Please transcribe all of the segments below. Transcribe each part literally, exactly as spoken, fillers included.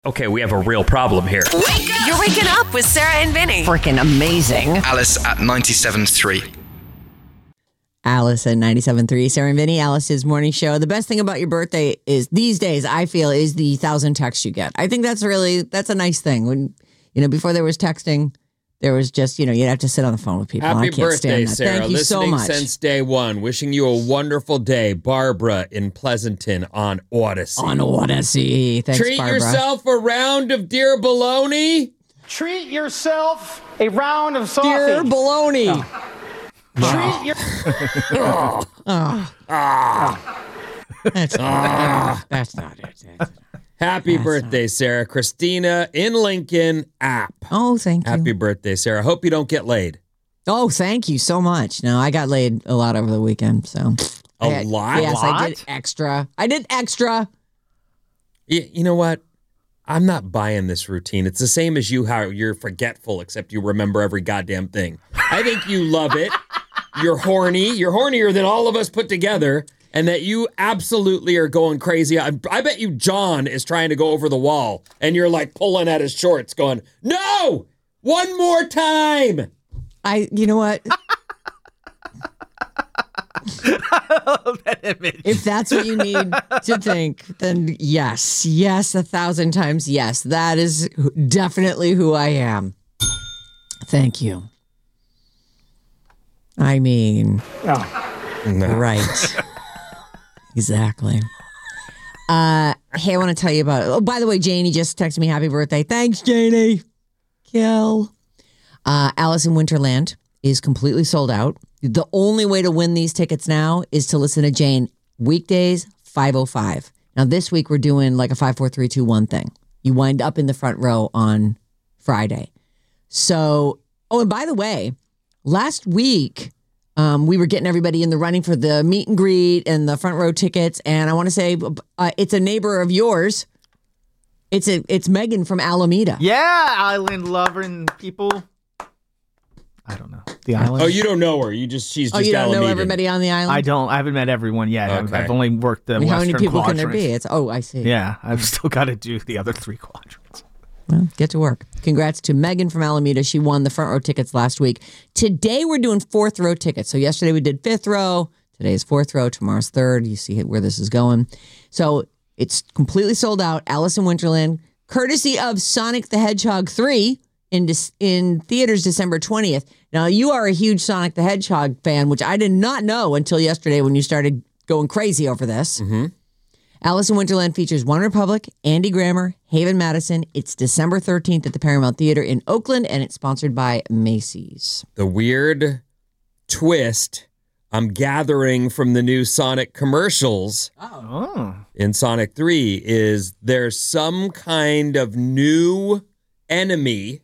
Okay, we have a real problem here. Wake up! You're waking up with Sarah and Vinny. Freaking amazing. Alice at ninety-seven point three. Alice at ninety-seven point three. Sarah and Vinny, Alice's morning show. The best thing about your birthday is these days, I feel, is the thousand texts you get. I think that's really, that's a nice thing. When, you know, before there was texting, there was just, you know, you'd have to sit on the phone with people. Happy and I can't birthday, stand that. Sarah. Thank you Listening so much. since day one. Wishing you a wonderful day. Barbara in Pleasanton on Odyssey. On Odyssey. Thanks, Treat Barbara. yourself a round of deer bologna. Treat yourself a round of sausage. Dear baloney. Oh. Treat your... oh. Oh. Oh. That's, not, that's not it. That's not it. Happy That's birthday, not... Sarah. Christina in Lincoln, app. Oh, thank you. Happy birthday, Sarah. Hope you don't get laid. Oh, thank you so much. No, I got laid a lot over the weekend, so. A I, lot? Yes, lot? I did extra. I did extra. You, you know what? I'm not buying this routine. It's the same as you, how you're forgetful, except you remember every goddamn thing. I think you love it. You're horny. You're hornier than all of us put together. And that you absolutely are going crazy. I, I bet you John is trying to go over the wall. And you're like pulling at his shorts going, no, one more time. I, you know what? I love that image. If that's what you need to think, then yes. Yes, a thousand times yes. That is definitely who I am. Thank you. I mean, Oh. No. right. Exactly. Uh, hey, I want to tell you about, oh, by the way, Janie just texted me happy birthday. Thanks, Janie. Kill. Uh, Alice in Winterland is completely sold out. The only way to win these tickets now is to listen to Jane weekdays, five oh five. Now, this week we're doing like a five, four, three, two, one thing. You wind up in the front row on Friday. So, oh, and by the way, last week, Um, we were getting everybody in the running for the meet and greet and the front row tickets. And I want to say uh, it's a neighbor of yours. It's a it's Megan from Alameda. Yeah, island loving people. I don't know. The island. Oh, you don't know her. You just she's Oh, just you don't know Alameda. everybody on the island? I don't. I haven't met everyone yet. I've, Okay. I've only worked the I mean, how western many people quadrant. can there be? It's oh, I see. Yeah, I've still got to do the other three quadrants. Well, get to work. Congrats to Megan from Alameda. She won the front row tickets last week. Today we're doing fourth row tickets. So yesterday we did fifth row. Today's fourth row. Tomorrow's third. You see where this is going. So it's completely sold out. Alice in Winterland, courtesy of Sonic the Hedgehog three in in theaters December twentieth. Now you are a huge Sonic the Hedgehog fan, which I did not know until yesterday when you started going crazy over this. Mm-hmm. Alice in Winterland features One Republic, Andy Grammer, Haven Madison. It's December thirteenth at the Paramount Theater in Oakland, and it's sponsored by Macy's. The weird twist I'm gathering from the new Sonic commercials Oh. in Sonic three is there's some kind of new enemy,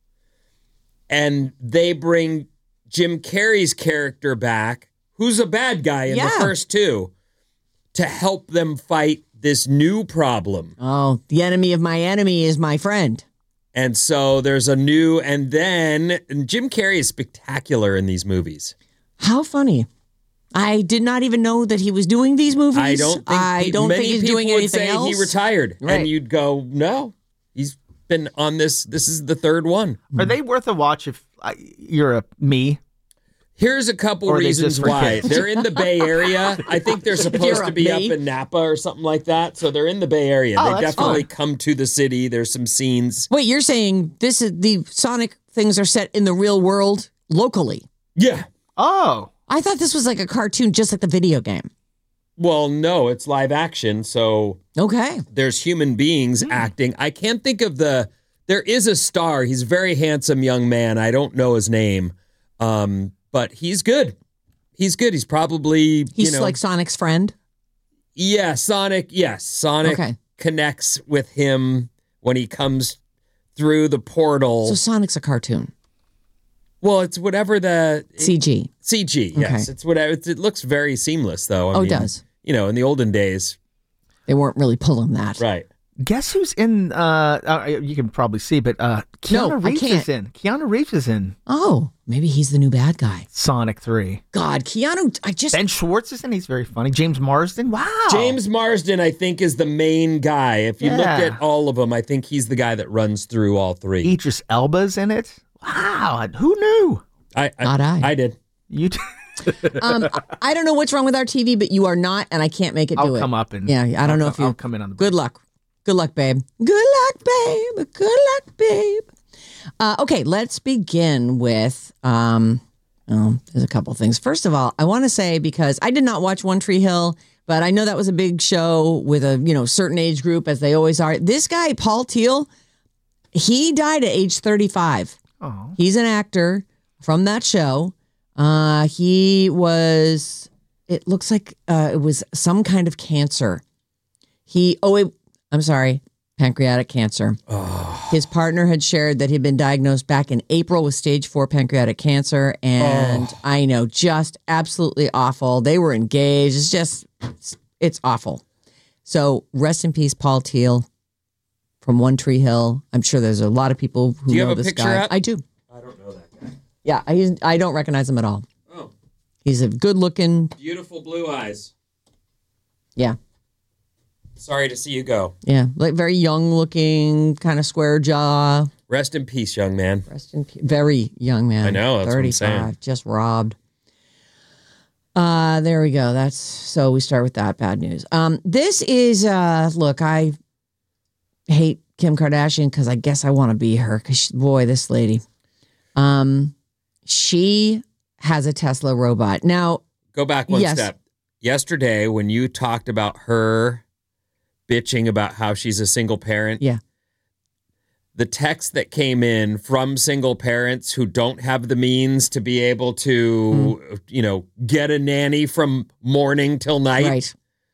and they bring Jim Carrey's character back, who's a bad guy in Yeah. the first two, to help them fight this new problem. Oh, the enemy of my enemy is my friend. And so there's a new, and then and Jim Carrey is spectacular in these movies. How funny. I did not even know that he was doing these movies. I don't think, I he- don't many think he's people doing would anything say else. he retired. Right. And you'd go, no, he's been on this. This is the third one. Are they worth a watch if I, you're a me? Here's a couple Or are they reasons just for why. kids? They're in the Bay Area. I think they're supposed you're to a be up me. in Napa or something like that. So they're in the Bay Area. Oh, they that's definitely fun. come to the city. There's some scenes. Wait, you're saying this is the Sonic things are set in the real world locally? Yeah. Oh. I thought this was like a cartoon, just like the video game. Well, no, it's live action. So Okay. there's human beings Hmm. acting. I can't think of the, there is a star. He's a very handsome young man. I don't know his name. Um, but he's good. He's good. He's probably, He's you know. like Sonic's friend. Yeah, Sonic. Yes. Sonic Okay. connects with him when he comes through the portal. So Sonic's a cartoon. Well, it's whatever the C G. C G. Yes, Okay. it's whatever. It's, it looks very seamless, though. I Oh, it mean, does. You know, in the olden days, They weren't really pulling that. right? Guess who's in? Uh, uh, you can probably see, but uh, Keanu No, I Reeves can't. is in. Keanu Reeves is in Oh, maybe he's the new bad guy. Sonic three. God, Keanu, I just... Ben Schwartz is in. He's very funny. James Marsden. Wow. James Marsden, I think, is the main guy. If you look Yeah. at all of them, I think he's the guy that runs through all three. Idris Elba's in it. Wow. Who knew? I, I, Not I. I did. You. T- Um, I don't know what's wrong with our T V, but you are not, and I can't make it do I'll it. come up and Yeah, I don't I'll know co- if you... I'll come in on the. Good luck. Good luck, babe. Good luck, babe. Good luck, babe. Uh, okay, let's begin with, um, oh, there's a couple things. First of all, I want to say, because I did not watch One Tree Hill, but I know that was a big show with a, you know, certain age group, as they always are. This guy, Paul Teal, he died at age thirty-five. Oh. He's an actor from that show. Uh, he was, it looks like uh, it was some kind of cancer. He, oh, it, I'm sorry, pancreatic cancer. Oh. His partner had shared that he'd been diagnosed back in April with stage four pancreatic cancer. And Oh. I know, just absolutely awful. They were engaged. It's just, it's, it's awful. So rest in peace, Paul Teal from One Tree Hill. I'm sure there's a lot of people who Do you know have a this picture guy. up? I do. I don't know that guy. Yeah, I, I don't recognize him at all. Oh, He's a good looking, beautiful blue eyes. yeah, Sorry to see you go. yeah, like very young looking, kind of square jaw. Rest in peace, young man. Rest in peace. Very young man. I know, that's what I'm saying. just robbed. Uh, there we go. That's so we start with that bad news. Um, this is uh, look, I hate Kim Kardashian because I guess I want to be her. Because boy, this lady, um, she has a Tesla robot now. Go back one Yes. step. Yesterday, when you talked about her bitching about how she's a single parent, Yeah. the text that came in from single parents who don't have the means to be able to, Mm. you know, get a nanny from morning till night, Right,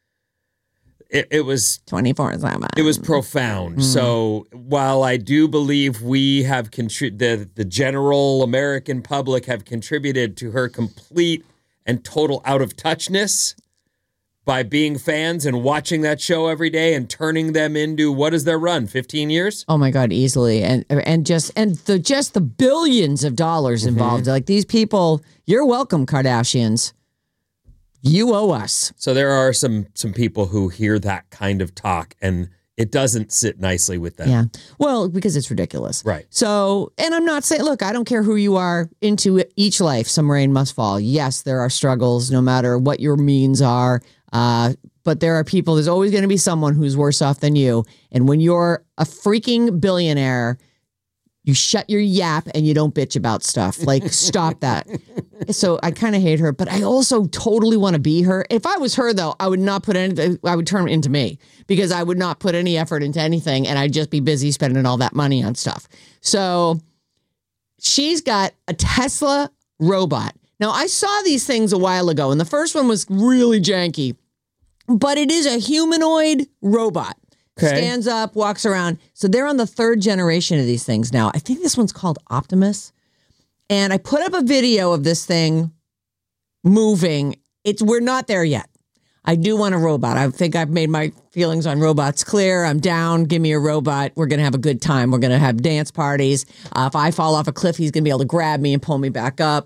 it, it was twenty-four seven. it was profound. Mm. So while I do believe we have contri- the the general American public have contributed to her complete and total out of touchness by being fans and watching that show every day and turning them into, what is their run, fifteen years? Oh my God, easily. And and just and the just the billions of dollars involved. Like these people, you're welcome, Kardashians. You owe us. So there are some some people who hear that kind of talk and it doesn't sit nicely with them. Yeah. Well, because it's ridiculous. Right. So, and I'm not saying, look, I don't care who you are, into each life, some rain must fall. Yes, there are struggles no matter what your means are. Uh, but there are people, there's always going to be someone who's worse off than you. And when you're a freaking billionaire, you shut your yap and you don't bitch about stuff. Like, stop that. So I kind of hate her, but I also totally want to be her. If I was her, though, I would not put any, I would turn into me because I would not put any effort into anything and I'd just be busy spending all that money on stuff. So she's got a Tesla robot. Now, I saw these things a while ago, and the first one was really janky, but it is a humanoid robot. Okay. Stands up, walks around. So they're on the third generation of these things now. I think this one's called Optimus. And I put up a video of this thing moving. It's we're not there yet. I do want a robot. I think I've made my feelings on robots clear. I'm down. Give me a robot. We're going to have a good time. We're going to have dance parties. Uh, if I fall off a cliff, he's going to be able to grab me and pull me back up.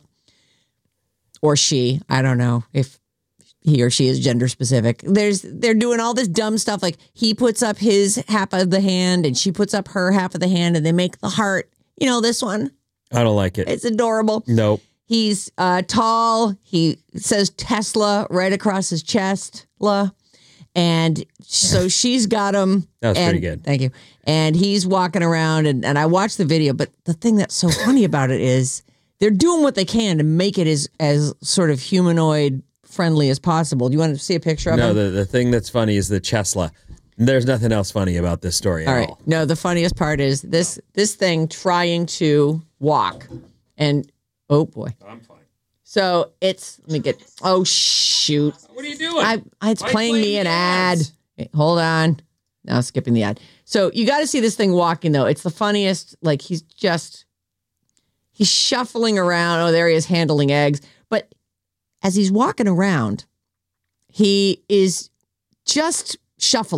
Or she. I don't know if he or she is gender specific. There's they're doing all this dumb stuff. Like he puts up his half of the hand and she puts up her half of the hand and they make the heart. You know, this one. I don't like it. It's adorable. Nope. He's uh, tall. He says Tesla right across his chest. La. And so she's got him. That was and, pretty good. Thank you. And he's walking around and, and I watched the video. But the thing that's so funny about it is they're doing what they can to make it as, as sort of humanoid friendly as possible. Do you want to see a picture of No, him? the, the thing that's funny is the Tesla. There's nothing else funny about this story at All right. all. No, the funniest part is this this thing trying to walk. And oh boy. I'm fine. So it's let me get oh shoot. What are you doing? I, it's Why playing me playing an the ad. ads? Wait, hold on. Now skipping the ad. So you got to see this thing walking though. It's the funniest. Like he's just he's shuffling around. Oh, there he is handling eggs. But as he's walking around, he is just shuffling.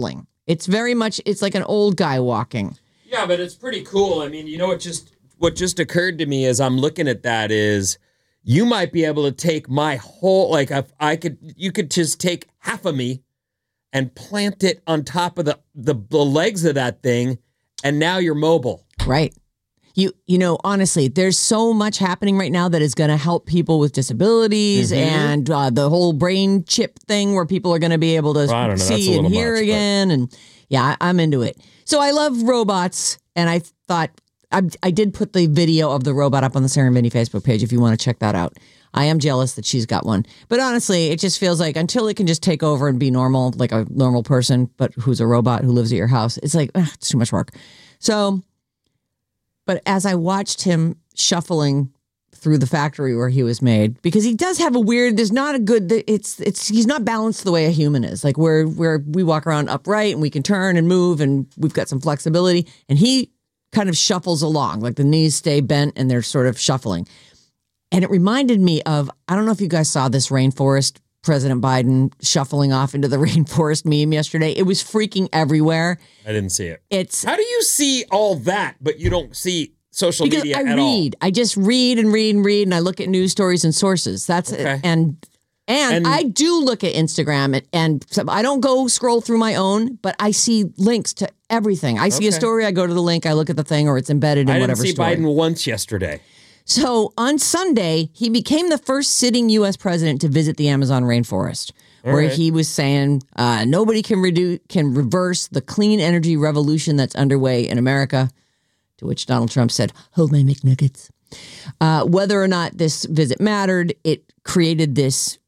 It's very much, it's like an old guy walking. Yeah, but it's pretty cool. I mean, you know what just what just occurred to me as I'm looking at that is you might be able to take my whole, like if I could, you could just take half of me and plant it on top of the, the, the legs of that thing, and now you're mobile. Right. You you know, honestly, there's so much happening right now that is going to help people with disabilities Mm-hmm. and uh, the whole brain chip thing where people are going to be able to Well, I don't know, that's a see and little hear much, but- again. And yeah, I- I'm into it. So I love robots, and I thought I, I did put the video of the robot up on the Sarah and Vinny Facebook page if you want to check that out. I am jealous that she's got one. But honestly, it just feels like until it can just take over and be normal, like a normal person, but who's a robot who lives at your house, it's like, ugh, it's too much work. So... But as I watched him shuffling through the factory where he was made, because he does have a weird, there's not a good, it's, it's, he's not balanced the way a human is. Like where, where we walk around upright and we can turn and move and we've got some flexibility. And he kind of shuffles along, like the knees stay bent and they're sort of shuffling. And it reminded me of, I don't know if you guys saw this rainforest, President Biden shuffling off into the rainforest meme yesterday. It was freaking everywhere. I didn't see it. It's How do you see all that, but you don't see social because media I at read. I just read and read and read, and I look at news stories and sources. That's Okay. it. And, and And- I do look at Instagram, and, and so I don't go scroll through my own, but I see links to everything. I see a Okay. story, I go to the link, I look at the thing, or it's embedded in all? I didn't whatever see story. Biden once yesterday. So on Sunday, he became the first sitting U S president to visit the Amazon rainforest, All where right. he was saying uh, nobody can reduce can reverse the clean energy revolution that's underway in America. To which Donald Trump said, "Hold my McNuggets." Uh, whether or not this visit mattered, it created this.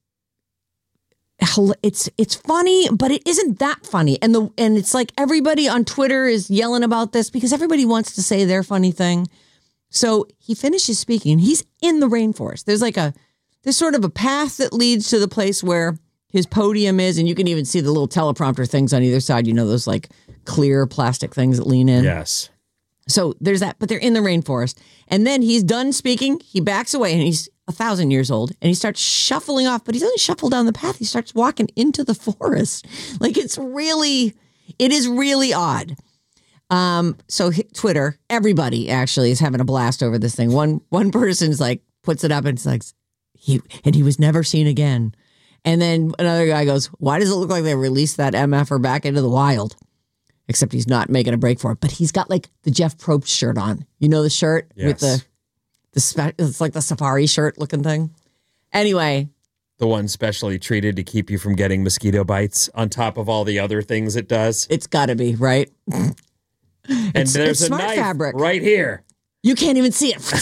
It's it's funny, but it isn't that funny, and the and it's like everybody on Twitter is yelling about this because everybody wants to say their funny thing. So he finishes speaking. He's in the rainforest. There's like a, there's sort of a path that leads to the place where his podium is, and you can even see the little teleprompter things on either side. You know, those like clear plastic things that lean in. Yes. So there's that, but they're in the rainforest. And then he's done speaking. He backs away, and he's a thousand years old, and he starts shuffling off, but he doesn't shuffle down the path. He starts walking into the forest. Like it's really, it is really odd. Um, so h- Twitter, everybody actually is having a blast over this thing. One one person's like puts it up and it's like he and he was never seen again. And then another guy goes, "Why does it look like they released that M F er back into the wild?" Except he's not making a break for it. But he's got like the Jeff Probst shirt on. You know the shirt with Yes. the the spe- it's like the safari shirt looking thing. Anyway, The one specially treated to keep you from getting mosquito bites on top of all the other things it does. it's got to be right. And It's- there's it's a smart knife fabric. right here. You can't even see it.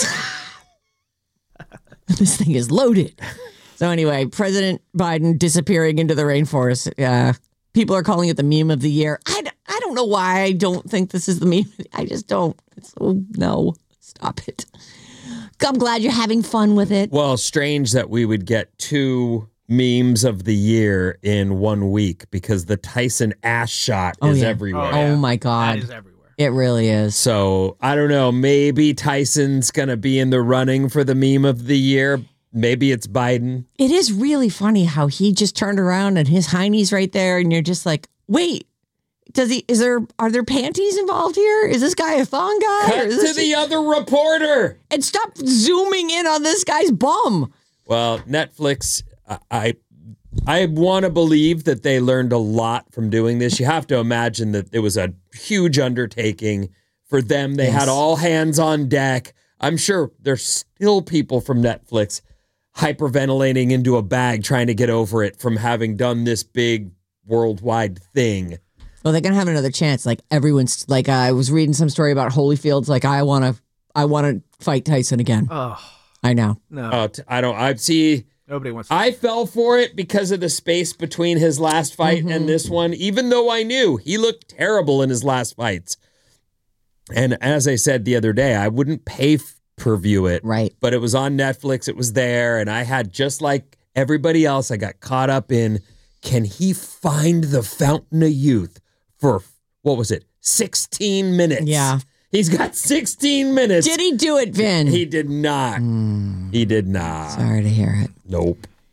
This thing is loaded. So anyway, President Biden disappearing into the rainforest. Uh, people are calling it the meme of the year. I, d- I don't know why I don't think this is the meme. I just don't. It's, oh, no, stop it. I'm glad you're having fun with it. Well, strange that we would get two memes of the year in one week because the Tyson ass shot Oh, is yeah. everywhere. Oh, yeah. Oh my That God. is everywhere. It really is. So I don't know. Maybe Tyson's going to be in the running for the meme of the year. Maybe it's Biden. It is really funny how he just turned around and his hiney's right there, and you're just like, wait, does he? Is there? Are there panties involved here? Is this guy a thong guy? Cut Or is to this the other reporter. and stop zooming in on this guy's bum. Well, Netflix, I I, I want to believe that they learned a lot from doing this. You have to imagine that it was a huge undertaking for them. They Yes. had all hands on deck. I'm sure there's still people from Netflix hyperventilating into a bag trying to get over it from having done this big worldwide thing. Well, they're gonna have another chance. Like everyone's like, uh, I was reading some story about Holyfield's. Like, I want to, I want to fight Tyson again. Oh, I know. no. Uh, t- I don't, I see. Nobody wants to. I fell for it because of the space between his last fight Mm-hmm. and this one, even though I knew he looked terrible in his last fights. And as I said the other day, I wouldn't pay f- per view it, Right. but it was on Netflix. It was there. And I had, just like everybody else, I got caught up in, can he find the fountain of youth for, what was it, sixteen minutes? Yeah. He's got sixteen minutes. Did he do it, Vin? He did not. He did not. Sorry to hear it. Nope.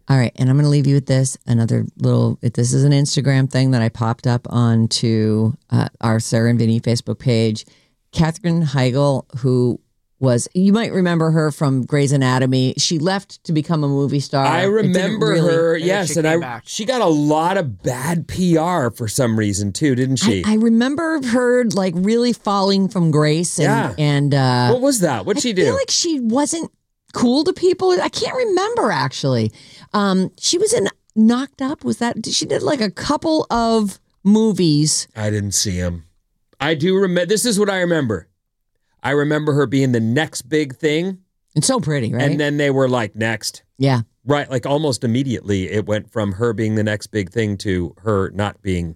All right, and I'm going to leave you with this. Another little, this is an Instagram thing that I popped up onto uh, our Sarah and Vinny Facebook page. Katherine Heigl, who was, you might remember her from Grey's Anatomy. She left to become a movie star. I remember really, her, And yes, she and came I back. she got a lot of bad P R for some reason too, didn't she? I, I remember her like really falling from grace. And, Yeah. and uh, what was that? What'd I she do? feel like she wasn't cool to people. I can't remember actually. Um, she was in Knocked Up. Was that? She did like a couple of movies. I didn't see him. I do remember. This is what I remember. I remember her being the next big thing, And so pretty, right? and then they were like next, yeah. right? Like almost immediately, it went from her being the next big thing to her not being.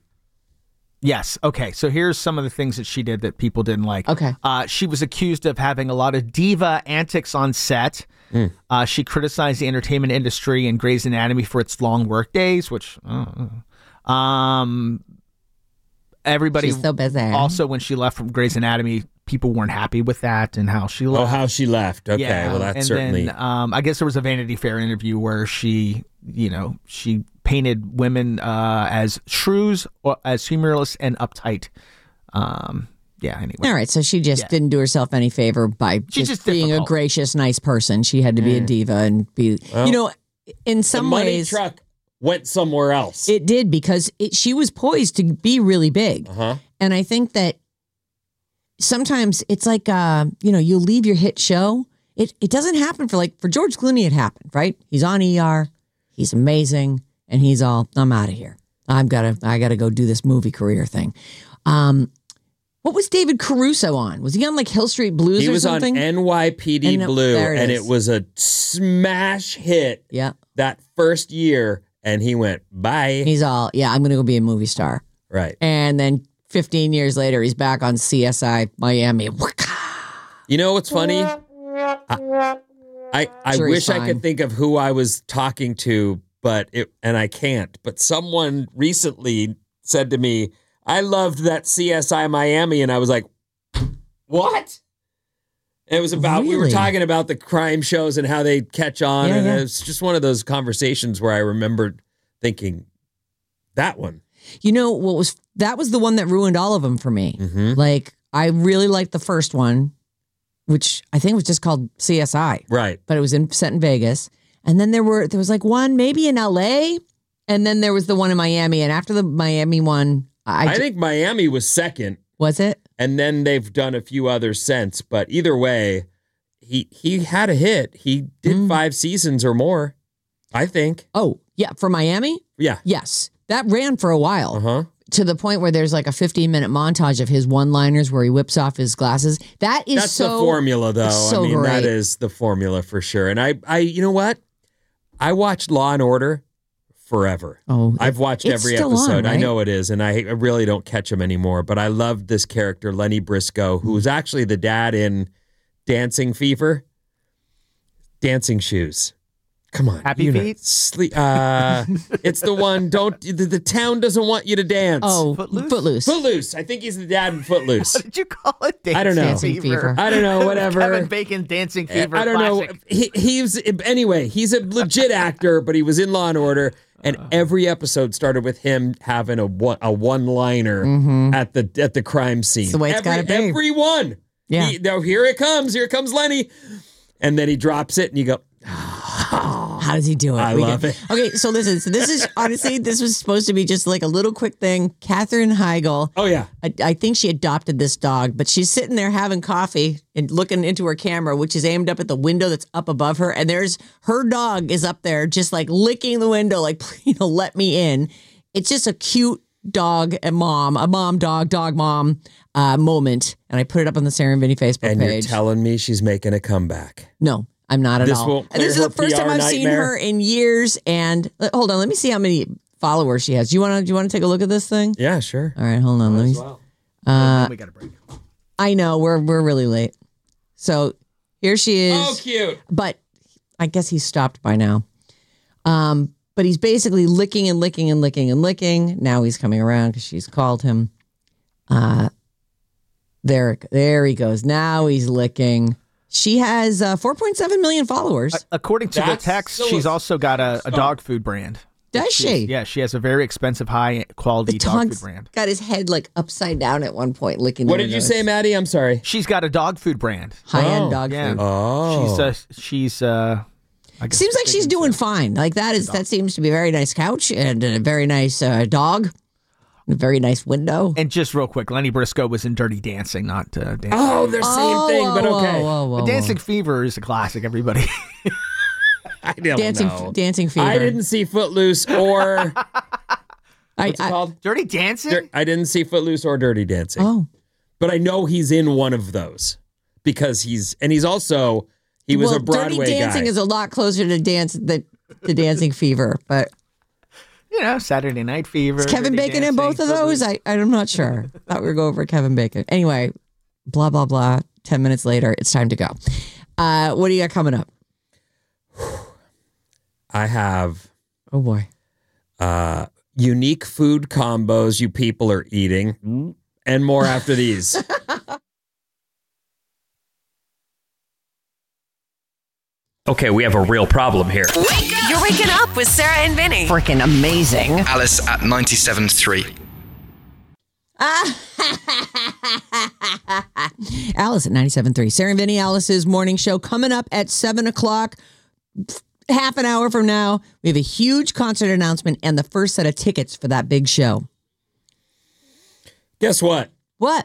Yes. Okay. So here's some of the things that she did that people didn't like. Okay. Uh, she was accused of having a lot of diva antics on set. Mm. Uh, she criticized the entertainment industry and Grey's Anatomy for its long work days, which, uh, um, everybody She's so busy. also, when she left from Grey's Anatomy, people weren't happy with that and how she left. Oh, how she left. Okay, Yeah, well, that's and certainly. Then, um, I guess there was a Vanity Fair interview where she, you know, she painted women uh, as shrews, or as humorless and uptight. Um, yeah. Anyway. All right, so she just Yeah. didn't do herself any favor by She's just, just being difficult. a gracious, nice person. She had to be a diva and be, Well, you know, in the some money ways, truck went somewhere else. it did because it, she was poised to be really big. uh-huh. And I think that sometimes it's like, uh, you know, you leave your hit show. It it doesn't happen for like, for George Clooney, it happened, right? He's on E R. He's amazing. And he's all, I'm out of here. I've got to, I got to go do this movie career thing. Um, what was David Caruso on? Was he on like Hill Street Blues He or was something? on N Y P D And, uh, Blue, there it and is. it was a smash hit yeah. that first year, and he went, bye. He's all, yeah, I'm going to go be a movie star. Right. And then fifteen years later, he's back on C S I Miami. You know what's funny? I, I, I Sure, he's wish I fine. could think of who I was talking to, but it, and I can't. But someone recently said to me, I loved that C S I Miami. And I was like, what? And it was about, we were Really? talking about the crime shows and how they catch on. Yeah, and yeah. it was just one of those conversations where I remembered thinking, that one. You know what was that was the one that ruined all of them for me. Mm-hmm. Like I really liked the first one, which I think was just called C S I, Right. but it was in set in Vegas. And then there were there was like one maybe in L A, and then there was the one in Miami. And after the Miami one, I, I ju- think Miami was second, was it? and then they've done a few others since. But either way, he he had a hit. He did Mm. five seasons or more, I think. Oh yeah, for Miami, Yeah. yes, that ran for a while. Uh huh. To the point where there's like a fifteen minute montage of his one liners where he whips off his glasses. That is That's so the formula, though. so I mean, that great. is the formula for sure. And I, I, you know what? I watched Law and Order forever. Oh, I've watched it's every still on, episode. I right? know it is, and I, I really don't catch him anymore. But I loved this character, Lenny Briscoe, who was actually the dad in Dancing Fever. Dancing Shoes. Come on, Happy you know, Feet? sleep. Uh, it's the one. Don't the, the town doesn't want you to dance. Oh, Footloose? Footloose. Footloose. I think he's the dad in Footloose. What did you call it? Dancing I don't know. Dancing Fever. I don't know. Whatever. Kevin Bacon Dancing Fever. I don't classic. know. He, he's anyway. He's a legit actor, but he was in Law and Order, and every episode started with him having a one a one liner at the at the crime scene. the way it's every, gotta be. Every one. Yeah. He, now here it comes. Here comes Lenny, and then he drops it, and you go, How does he do it? I We love can- it. Okay, so listen. So this is honestly, this was supposed to be just like a little quick thing. Katherine Heigl. "Oh yeah, I, I think she adopted this dog, but she's sitting there having coffee and looking into her camera, which is aimed up at the window that's up above her. And there's her dog is up there, just like licking the window, like, you know, let me in. It's just a cute dog and mom, a mom dog, dog mom uh, moment. And I put it up on the Sarah and Vinny Facebook and you're page. telling me she's making a comeback." No, I'm not at This all. won't And this is clear the her first P R time I've seen nightmare? her in years. And uh, hold on, let me see how many followers she has. Do you want to? Do you want to take a look at this thing? Yeah, sure. All right, hold on. Let me. Uh, we got a break. I know we're we're really late. So here she is. Oh, cute. But I guess he's stopped by now. Um, but he's basically licking and licking and licking and licking. Now he's coming around because she's called him. Uh, there, there he goes. Now he's licking. She has uh, four point seven million followers. According to That's the text, so she's also got a, a dog food brand. Does She's- she? Yeah, she has a very expensive, high quality The dog food dog's brand. got his head like upside down at one point, licking. What the did you windows. say, Maddie? I'm sorry. She's got a dog food brand. High-end Oh, dog yeah. food. Oh. She's uh, she's uh, I guess Seems like she's doing fine. Like that is that seems to be a very nice couch and a very nice uh, dog, a very nice window. And just real quick, Lenny Briscoe was in Dirty Dancing, not uh, Dancing. Oh, they're same Oh, thing, but whoa, okay. whoa, whoa, But whoa. Dancing Fever is a classic. Everybody. I don't Dancing, know. dancing fever. I didn't see Footloose or I, what's it I- called? Dirty Dancing. Dir- I didn't see Footloose or Dirty Dancing. Oh, But I know he's in one of those because he's and he's also he was well, a Broadway Dirty Dancing guy. is a lot closer to dance than to Dancing Fever, but You know, Saturday Night Fever. is Kevin Dirty Bacon in both of Dancing, those? I I'm not sure. Thought we were going over Kevin Bacon. Anyway, blah blah blah. Ten minutes later, it's time to go. Uh, what do you got coming up? I have Oh boy. uh, unique food combos you people are eating, and more after these. Okay, we have a real problem here. You're waking up with Sarah and Vinny. Freaking amazing. Alice at ninety-seven point three. Alice at ninety-seven point three. Sarah and Vinny, Alice's morning show coming up at seven o'clock. Half an hour from now, we have a huge concert announcement and the first set of tickets for that big show. Guess what? What?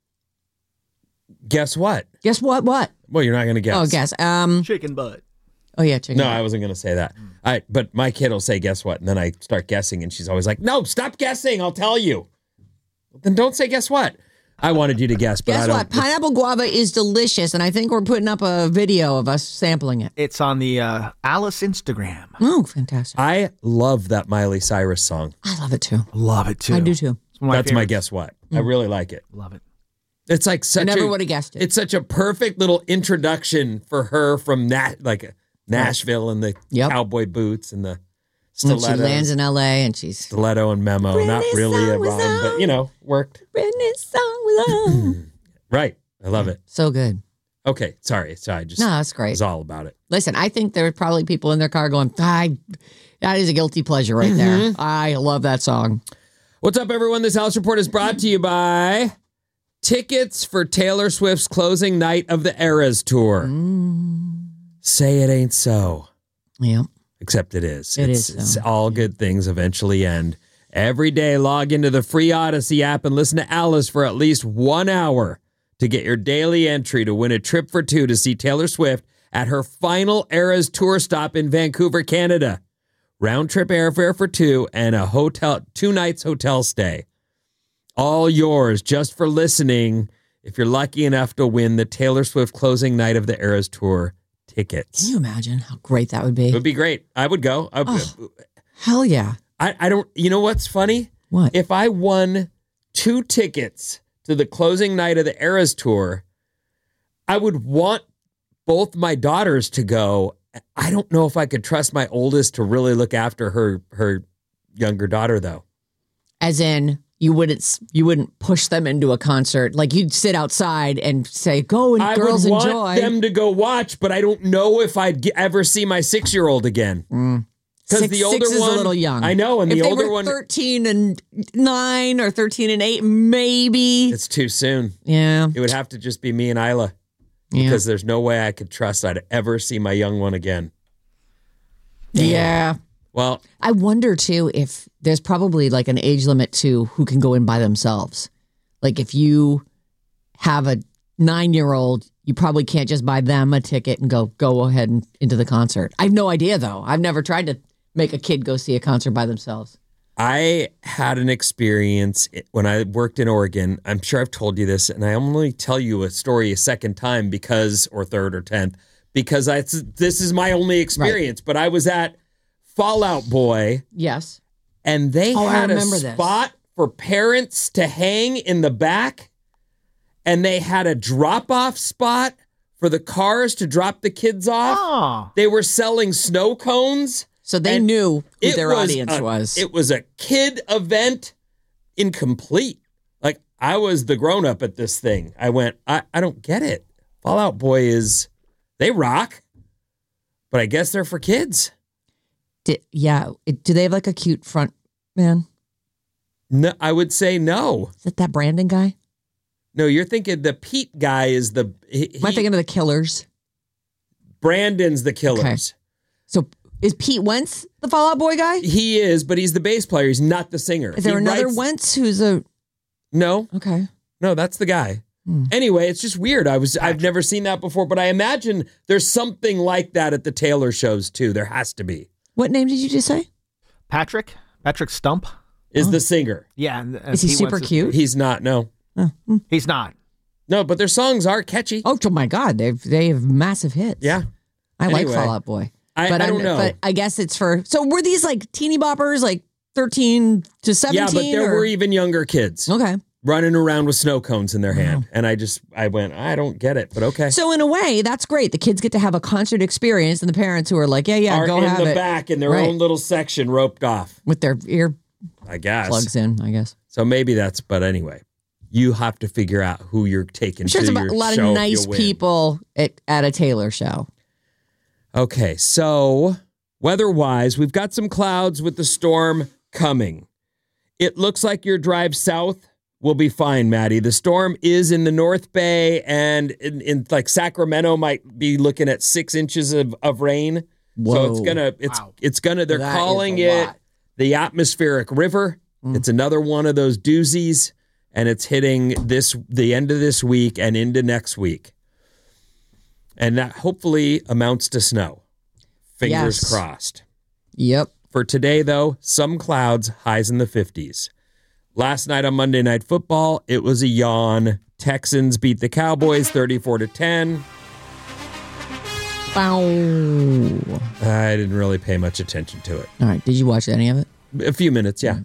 Guess what? Guess what? What? Well, you're not going to guess. Oh, guess. Um. Chicken butt. Oh, yeah. Chicken. No, I wasn't going to say that. I, but my kid will say, guess what? And then I start guessing, and she's always like, no, stop guessing. I'll tell you. Then don't say, guess what? I wanted you to guess, but I Guess don't. what? Pineapple guava is delicious, and I think we're putting up a video of us sampling it. It's on the uh, Alice Instagram. Oh, fantastic. I love that Miley Cyrus song. I love it too. Love it too. I do too. It's one of That's my favorites. guess what. I really like it. Love it. It's like such never a, would've guessed it. It's such a perfect little introduction for her from that, like Nashville and the Yep. cowboy boots and the When stiletto, she lands in L A and she's stiletto and memo. Not Britney's really a song was rhyme, but on. you know, worked. Britney's song was on. Right. I love it. So good. Okay. Sorry. Sorry. I just No, that's it great. was all about it. Listen, I think there are probably people in their car going, I, that is a guilty pleasure right there. I love that song. What's up, everyone? This House Report is brought to you by tickets for Taylor Swift's closing night of the Eras Tour. Mm. Say it ain't so. Yeah. Except it is. It it's, is it's so. all good things eventually end. Every day, log into the free Odyssey app and listen to Alice for at least one hour to get your daily entry to win a trip for two to see Taylor Swift at her final Eras Tour stop in Vancouver, Canada. Round trip airfare for two and a hotel, two nights hotel stay. All yours just for listening if you're lucky enough to win the Taylor Swift closing night of the Eras Tour tickets. Can you imagine how great that would be? It would be great. I would go. I, Oh. Hell yeah. I, I don't, you know what's funny? What? If I won two tickets to the closing night of the Eras Tour, I would want both my daughters to go. I don't know if I could trust my oldest to really look after her her younger daughter, though. As in, you wouldn't s- you wouldn't push them into a concert. Like you'd sit outside and say, "Go and I girls would want enjoy." them to go watch, but I don't know if I'd ge- ever see my six-year-old again. Because Six, the older six is one, a little young. I know, and if the they older were one, thirteen and nine or thirteen and eight, maybe. it's too soon. Yeah, It would have to just be me and Isla. yeah, Because there's no way I could trust I'd ever see my young one again. yeah. Well, I wonder too if there's probably like an age limit to who can go in by themselves. Like if you have a nine-year-old, you probably can't just buy them a ticket and go go ahead and into the concert. I have no idea though. I've never tried to make a kid go see a concert by themselves. I had an experience when I worked in Oregon. I'm sure I've told you this, and I only tell you a story a second time because, or third or tenth, because I, this is my only experience. But I was at Fallout Boy, Yes. and they Oh, I had a remember this. spot for parents to hang in the back, and they had a drop-off spot for the cars to drop the kids off. Oh. They were selling snow cones. So they And knew who It their was audience a- was. It was a kid event incomplete. Like I was the grown up at this thing. I went, I, I don't get it. Fall Out Boy is, they rock, but I guess they're for kids. Did, yeah. It, do they have like a cute front man? No, I would say no. Is it that Brandon guy? No, you're thinking the Pete guy is the. He, Am I thinking of the Killers? Brandon's the Killers. Okay. So is Pete Wentz the Fall Out Boy guy? He is, but he's the bass player. He's not the singer. Is there He another writes- Wentz who's a No, okay? no, that's the guy. Hmm. Anyway, it's just weird. I was I've never seen that before, but I imagine there's something like that at the Taylor shows too. There has to be. What name did you just say? Patrick? Patrick Stump? Is the singer? Yeah. And, and Is he Pete super Wentz cute? He's not. No, He's not. no, but their songs are catchy. Oh, oh my God, they've they have massive hits. Yeah, I like Anyway. Fall Out Boy. I, but I don't I'm- know. But I guess it's for. So were these like teeny boppers, like thirteen to yeah, seventeen? but there or? were even younger kids Okay. running around with snow cones in their hand, and I just I went, I don't get it, but okay. So in a way, that's great. The kids get to have a concert experience, and the parents who are like, yeah, yeah, are go in have the it back in their Right. own little section, roped off. with their ear I guess. plugs in. I guess. So maybe that's. But anyway, you have to figure out who you're taking I'm sure to there's your a lot show of if nice you win. people at, at a Taylor show. Okay, so weather-wise, we've got some clouds with the storm coming. It looks like your drive south will be fine, Maddie. The storm is in the North Bay, and in, in like Sacramento might be looking at six inches of, of rain. So it's Whoa. gonna, it's Wow. it's gonna. They're That is calling a it lot. the atmospheric river. It's another one of those doozies, and it's hitting this the end of this week and into next week, and that hopefully amounts to snow. Fingers Yes. crossed. Yep. For today, though, some clouds, highs in the fifties. Last night on Monday Night Football, it was a yawn. Texans beat the Cowboys thirty-four to ten. Bow. I didn't really pay much attention to it. All right. Did you watch any of it? A few minutes, yeah.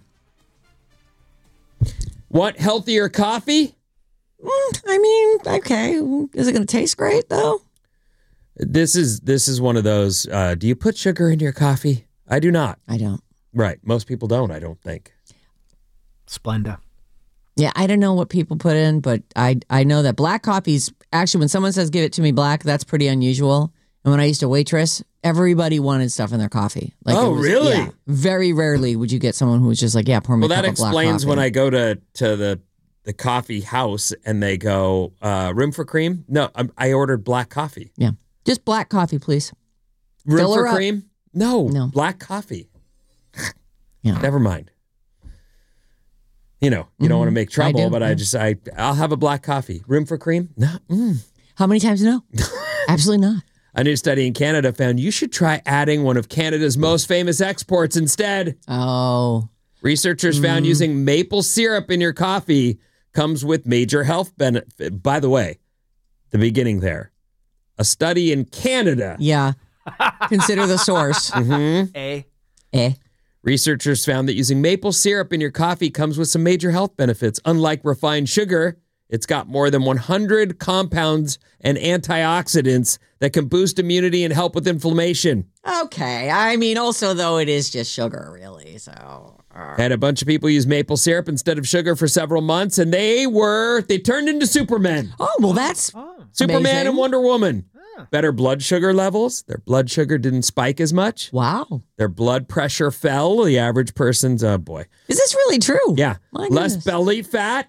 Want healthier coffee? Mm, I mean, okay. Is it going to taste great though? This is this is one of those. Uh, do you put sugar into your coffee? I do not. I don't. Right. Most people don't, I don't think. Splenda. Yeah, I don't know what people put in, but I I know that black coffee's actually when someone says give it to me black, that's pretty unusual. And when I used to waitress, everybody wanted stuff in their coffee. Like Oh, it was- really? yeah. Very rarely would you get someone who was just like, yeah, pour me Well, a cup that of black explains coffee. when I go to to the the coffee house and they go uh, room for cream. No, I, I ordered black coffee. Yeah. Just black coffee, please. Room Fill for her up. cream? No, No. black coffee. Yeah. Never mind. You know, you don't want to make trouble, do, but I yeah. just I I'll have a black coffee. Room for cream? No. Mm. How many times no? Absolutely not. A new study in Canada found you should try adding one of Canada's most famous exports instead. Oh. Researchers found using maple syrup in your coffee comes with major health benefit. By the way, the beginning there. A study in Canada. Yeah. Consider the source. A. Eh. Researchers found that using maple syrup in your coffee comes with some major health benefits. Unlike refined sugar, it's got more than one hundred compounds and antioxidants that can boost immunity and help with inflammation. Okay. I mean, also, though, it is just sugar, really. So. uh, Had a bunch of people use maple syrup instead of sugar for several months, and they were, they turned into Supermen. Oh, well, that's Superman amazing. and Wonder Woman. Better blood sugar levels. Their blood sugar didn't spike as much. Wow. Their blood pressure fell. The average person's, oh boy. Is this really true? Yeah. My Less goodness. belly fat.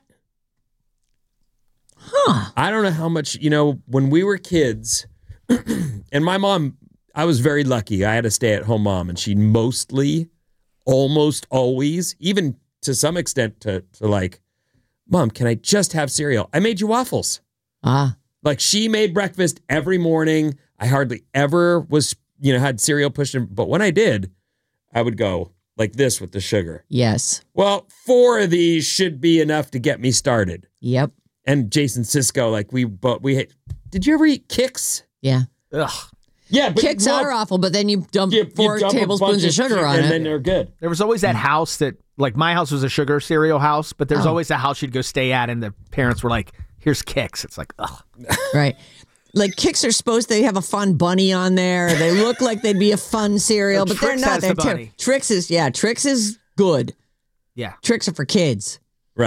Huh. I don't know how much, you know, when we were kids, and my mom, I was very lucky. I had a stay at home mom, and she mostly, almost always, even to some extent, to, to like, Mom, can I just have cereal? I made you waffles. Ah. Like she made breakfast every morning. I hardly ever was, you know, had cereal pushed in. But when I did, I would go like this with the sugar. Yes. Well, four of these should be enough to get me started. Yep. And Jason Sisko, like we, but we, did you ever eat Kix? Yeah. Ugh. Yeah, but Kicks well, are awful, but then you dump you- you four dump a tablespoons bunch of sugar on and it. then they're good. There was always that house that, like, my house was a sugar cereal house, but there's Oh. always a house you'd go stay at, and the parents were like, here's Kix. It's like, ugh. Right. Like Kicks are supposed to have a fun bunny on there. They look like they'd be a fun cereal, The but they're Trix not. has They're the ter- bunny. Trix is, yeah, Trix is good. Yeah. Tricks are for kids. Right.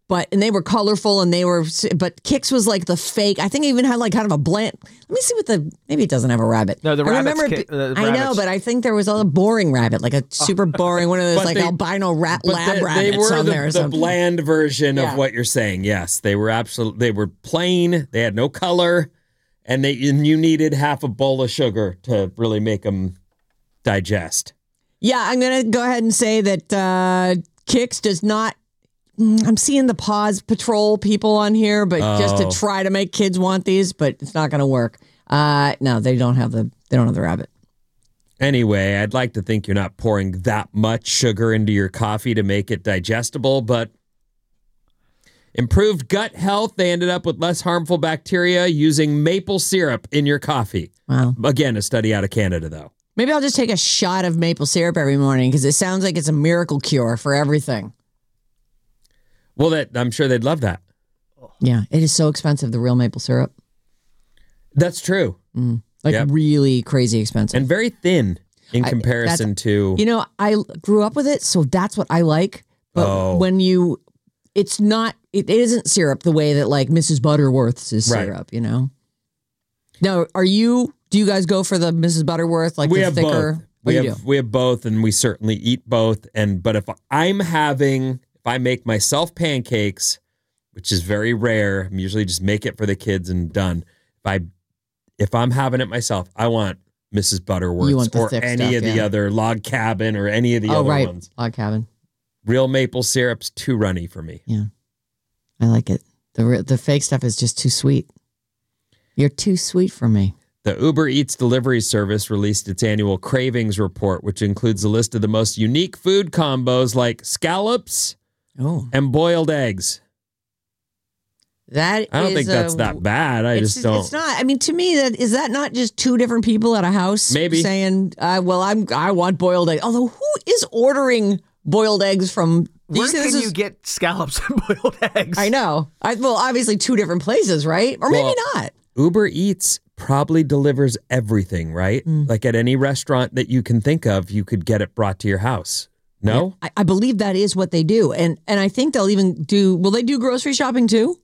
but and they were colorful and they were, but Kix was like the fake. I think it even had like kind of a bland. Let me see what the maybe it doesn't have a rabbit. No, the I rabbits remember. ki- it- uh, I know, rabbits- but I think there was a boring rabbit, like a super boring one of those But like they- albino rat But lab they, rabbits they were on the, there or the something. bland version Yeah. of what you're saying. Yes, they were absolutely. They were plain. They had no color, and they and you needed half a bowl of sugar to really make them digest. Yeah, I'm gonna go ahead and say that uh, Kix does not. Mm, I'm seeing the Paws Patrol people on here, but just Oh. to try to make kids want these, but it's not going to work. Uh, no, they don't have the they don't have the rabbit. Anyway, I'd like to think you're not pouring that much sugar into your coffee to make it digestible, but improved gut health. They ended up with less harmful bacteria using maple syrup in your coffee. Wow. Again, a study out of Canada, though. Maybe I'll just take a shot of maple syrup every morning because it sounds like it's a miracle cure for everything. Well, that I'm sure they'd love that. Yeah, it is so expensive, the real maple syrup. That's true. Like Yep. really crazy expensive. And very thin in I- comparison that's- to. You know, I grew up with it, so that's what I like. But Oh. when you, it's not, it isn't syrup the way that like Missus Butterworth's is Right. syrup, you know? Now, are you, do you guys go for the Missus Butterworth, like we the have thicker? both. Oh, We you have do? we have both, and we certainly eat both. And but if I'm having, if I make myself pancakes, which is very rare, I'm usually just make it for the kids and done. If I if I'm having it myself, I want Missus Butterworth's You want the or thick any stuff, of the yeah. other Log Cabin or any of the Oh, other right. ones. Log cabin. Real maple syrup's too runny for me. Yeah. I like it. The re- the fake stuff is just too sweet. You're too sweet for me. The Uber Eats delivery service released its annual cravings report, which includes a list of the most unique food combos like scallops Oh. and boiled eggs. That I don't is think that's a- that bad. I it's, just don't. It's not. I mean, to me, that is that not just two different people at a house Maybe. saying, uh, "Well, I'm I want boiled eggs." Although, who is ordering boiled eggs from? Do you Where see can this you is- get scallops and boiled eggs? I know. I, well, obviously, two different places, right? Or maybe Well, not. Uber Eats probably delivers everything, right? Mm. Like at any restaurant that you can think of, you could get it brought to your house. No? I, I believe that is what they do, and and I think they'll even do. Will they do grocery shopping too?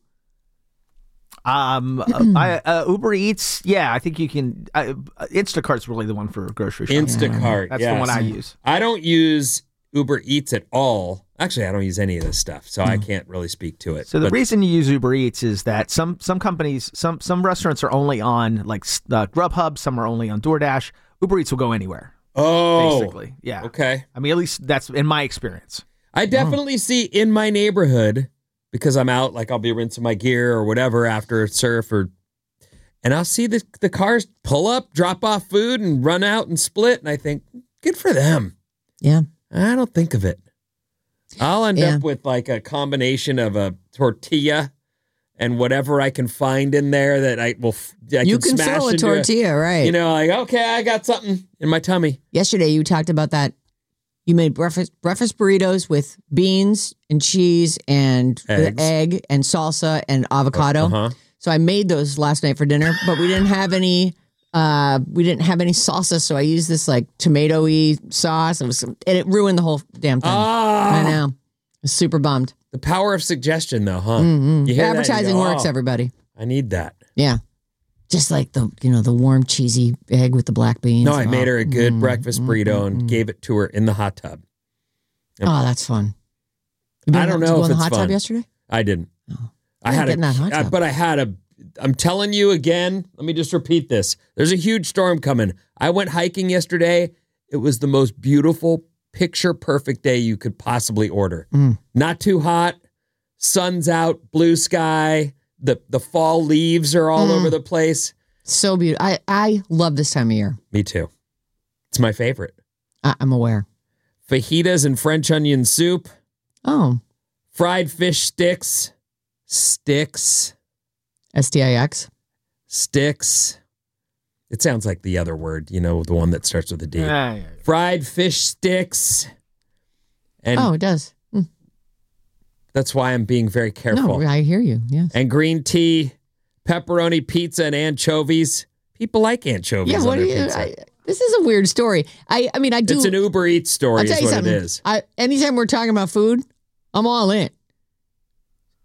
Um, uh, I, uh, Uber Eats. Yeah, I think you can. Uh, Instacart's really the one for grocery shopping. Instacart. That's yes. the one I use. I don't use Uber Eats at all. Actually, I don't use any of this stuff, so I can't really speak to it. So the But reason you use Uber Eats is that some some companies, some some restaurants are only on like uh, Grubhub. Some are only on DoorDash. Uber Eats will go anywhere. oh, Basically, yeah. okay. I mean, at least that's in my experience. I definitely see in my neighborhood because I'm out, like I'll be rinsing my gear or whatever after surf, or and I'll see the the cars pull up, drop off food, and run out and split, and I think, good for them. Yeah. I don't think of it. I'll end Yeah. up with like a combination of a tortilla and whatever I can find in there that I will. I You can, can smash fill a into tortilla, right? You know, like okay, I got something in my tummy. Yesterday, you talked about that. You made breakfast breakfast burritos with beans and cheese and the Eggs. egg and salsa and avocado. Uh-huh. So I made those last night for dinner, but we didn't have any. Uh, we didn't have any salsa, so I used this like tomato-y sauce. It was, and it ruined the whole damn thing. Ah, I know. I was super bummed. the power of suggestion, though, huh? Mm-hmm. You hear that and you Advertising go, works, "Oh, everybody. I need that. Yeah, just like the you know the warm cheesy egg with the black beans. No, I made her a good Mm, breakfast mm, burrito mm, and mm. gave it to her in the hot tub. Oh, that's fun. You been I don't to know go if in the it's hot tub fun. yesterday? I didn't. Oh. I Yeah, had get a, in that hot I- tub. but I had a. I'm telling you again. Let me just repeat this. There's a huge storm coming. I went hiking yesterday. It was the most beautiful, picture perfect day you could possibly order. Mm. Not too hot. Sun's out. Blue sky. The the fall leaves are all Mm. over the place. So beautiful. I, I love this time of year. Me too. It's my favorite. I, I'm aware. Fajitas and French onion soup. Oh, Fried fish sticks. Sticks. S T I X. Sticks. It sounds like the other word, you know, the one that starts with a D. Yeah, yeah, yeah. Fried fish sticks. And Oh, it does. Mm. that's why I'm being very careful. No, I hear you. Yes. And green tea, pepperoni pizza, and anchovies. People like anchovies Yeah. on What do their you? pizza. I, this is a weird story. I. I mean, I do. It's an Uber Eats story I'll tell is you what something. it is. I, anytime we're talking about food, I'm all in.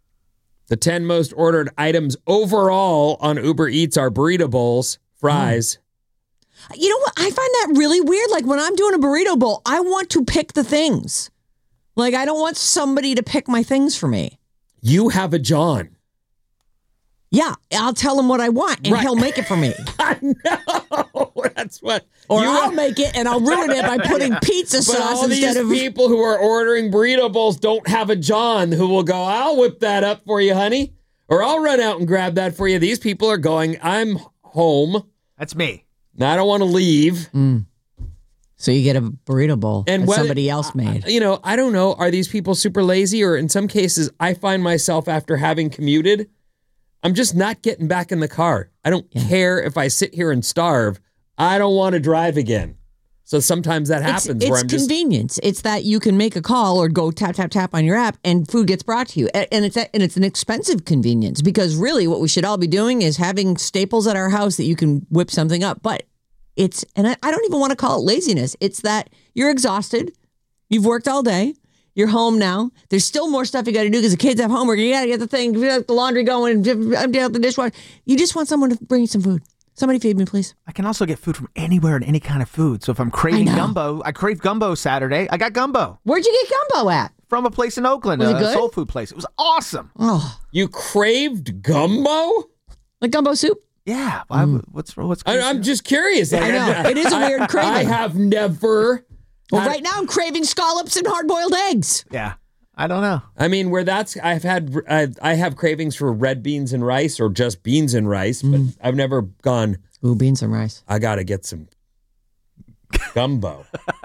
The ten most ordered items overall on Uber Eats are burrito bowls, fries. You know what? I find that really weird. Like when I'm doing a burrito bowl, I want to pick the things. Like I don't want somebody to pick my things for me. You have a John. Yeah, I'll tell him what I want, and Right. he'll make it for me. I know. That's what. Or you I'll make it, and I'll ruin it by putting pizza But sauce all these instead of. people who are ordering burrito bowls don't have a John who will go, I'll whip that up for you, honey. Or I'll run out and grab that for you. These people are going, I'm home. That's me. And I don't want to leave. Mm. So you get a burrito bowl And that whether- somebody else made. You know, I don't know. Are these people super lazy? Or in some cases, I find myself after having commuted, I'm just not getting back in the car. I don't Yeah. care if I sit here and starve. I don't want to drive again. So sometimes that It's, happens it's where I'm just. convenience. It's that you can make a call or go tap tap tap on your app, and food gets brought to you. A- And it's a, and it's an expensive convenience because really, what we should all be doing is having staples at our house that you can whip something up. But it's and I, I don't even want to call it laziness. It's that you're exhausted. You've worked all day. You're home now. There's still more stuff you got to do because the kids have homework. You got to get the thing, get the laundry going, empty out the dishwasher. You just want someone to bring you some food. Somebody feed me, please. I can also get food from anywhere and any kind of food. So if I'm craving I know. gumbo, I crave gumbo Saturday. I got gumbo Where'd you get gumbo at? from a place in Oakland, Was it a good? soul food place. It was awesome. Oh, You craved gumbo? like gumbo soup? Yeah. Why, What's what's? I, I'm just curious. I know. It is a weird I craving. have never. Well, had- right now I'm craving scallops and hard-boiled eggs. Yeah. I don't know. I mean, where that's I've had I, I have cravings for red beans and rice or just beans and rice, but I've never gone. Ooh, beans and rice. I gotta get some gumbo.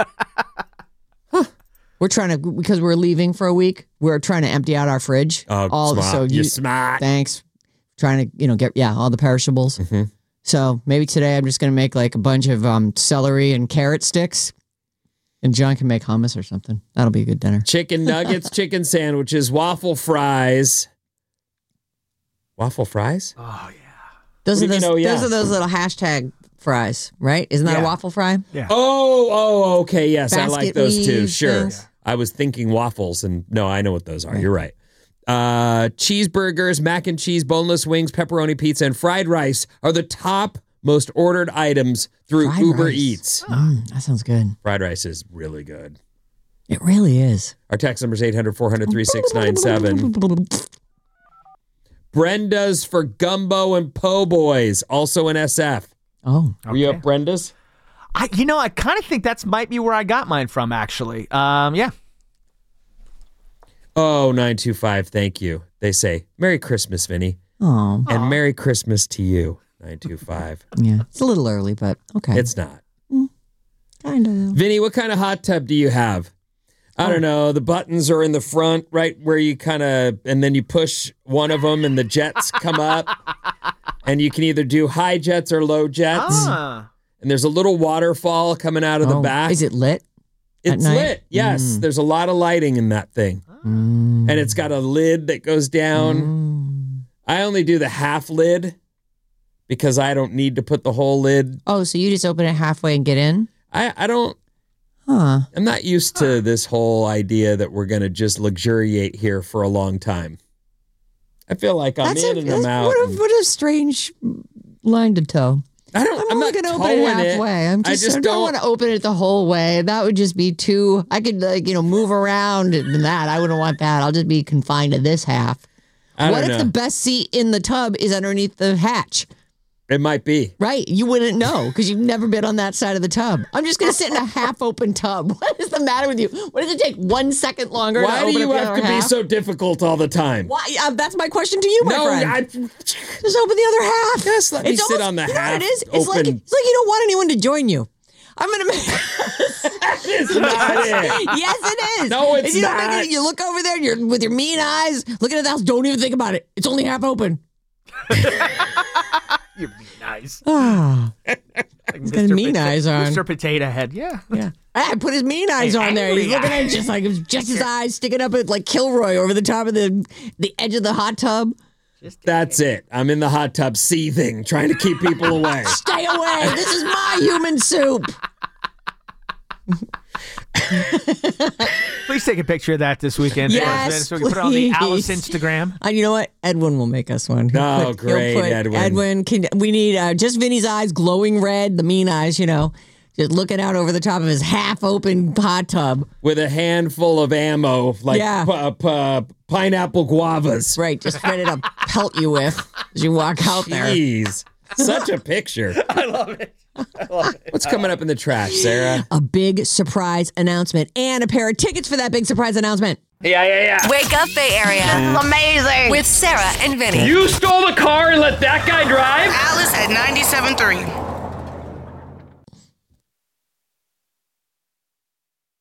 We're trying to because we're leaving for a week. We're trying to empty out our fridge. Oh, all smart. so You're you, smart. Thanks. Trying to you know get yeah all the perishables. Mm-hmm. So maybe today I'm just gonna make like a bunch of um, celery and carrot sticks, and John can make hummus or something. That'll be a good dinner. Chicken nuggets, chicken sandwiches, waffle fries. Waffle fries? Oh yeah. Those What are do you those. know? Yeah. Those are those little hashtag fries, right? Isn't that Yeah. a waffle fry? Yeah. Oh, oh, okay. Yes, I Basket like those too. weaves, Sure. things. I was thinking waffles, and no, I know what those are. You're right. Uh, cheeseburgers, mac and cheese, boneless wings, pepperoni pizza, and fried rice are the top most ordered items through Fried Uber rice. Eats. Mm, that sounds good. Fried rice is really good. It really is. Our text number is eight hundred, four hundred, thirty-six ninety-seven. Brenda's for gumbo and po' boys, also in S F. Oh, Were you Okay. up Brenda's? I, you know, I kind of think that's might be where I got mine from, actually. Um, yeah. Oh, nine two five, thank you. They say, Merry Christmas, Vinny. oh, And Merry Christmas to you, nine two five. yeah. It's a little early, but okay. It's not. kind of. Vinny, what kind of hot tub do you have? I don't know. The buttons are in the front, right where you kind of, and then you push one of them and the jets come up. And you can either do high jets or low jets. Ah. And there's a little waterfall coming out of the Oh, back. Is it lit? at It's night? lit. Yes. There's a lot of lighting in that thing. Mm. And it's got a lid that goes down. Mm. I only do the half lid because I don't need to put the whole lid. Oh, so you just open it halfway and get in? I, I don't, Huh. I'm not used to this whole idea that we're going to just luxuriate here for a long time. I feel like I'm That's in a, and I'm that's- out. What a, and- what a strange line to toe. I don't, I'm, I'm only not going to open it towing halfway. I'm I just, just I don't, don't- want to open it the whole way. That would just be too. I could like you know move around and that. I wouldn't want that. I'll just be confined to this half. I What don't if know. the best seat in the tub is underneath the hatch? It might be. Right, you wouldn't know because you've never been on that side of the tub. I'm just going to sit in a half-open tub. What is the matter with you? What does it take one second longer Why to do open you up the have other to be half? so difficult all the time? Why? Uh, that's my question to you, my no, friend. I, Just open the other half. Yes, let me It's sit almost- on the you know what half it is? It's like open- it's like you don't want anyone to join you. I'm gonna make. It's not it. Yes, it is. No, it's And you don't not. make it- you look over there, and you're with your mean eyes, looking at the house. Don't even think about it. It's only half open. You're nice. Ah, Like got mean eyes on. Mister Potato Head. Yeah. yeah. I put his mean eyes on there. He's angry looking at it just like just his eyes sticking up at like Kilroy over the top of the the edge of the hot tub. That's it. I'm in the hot tub seething, trying to keep people away. Stay away. This is my human soup. Please take a picture of that this weekend. Yes, so we can put it on the please. Alice Instagram. And you know what? Edwin will make us one. He'll Oh, put- great, he'll put, Edwin. Edwin, can, we need uh, just Vinny's eyes glowing red, the mean eyes, you know, just looking out over the top of his half-open hot tub. With a handful of ammo, like Yeah. p- p- pineapple guavas. Right, just ready to pelt you with as you walk out there. Jeez. Such a picture. I love it. I love it. What's coming up in the trash, Sarah? A big surprise announcement and a pair of tickets for that big surprise announcement. Yeah, yeah, yeah. Wake up, Bay Area. This is amazing. With Sarah and Vinny. You stole the car and let that guy drive? Alice at ninety-seven point three.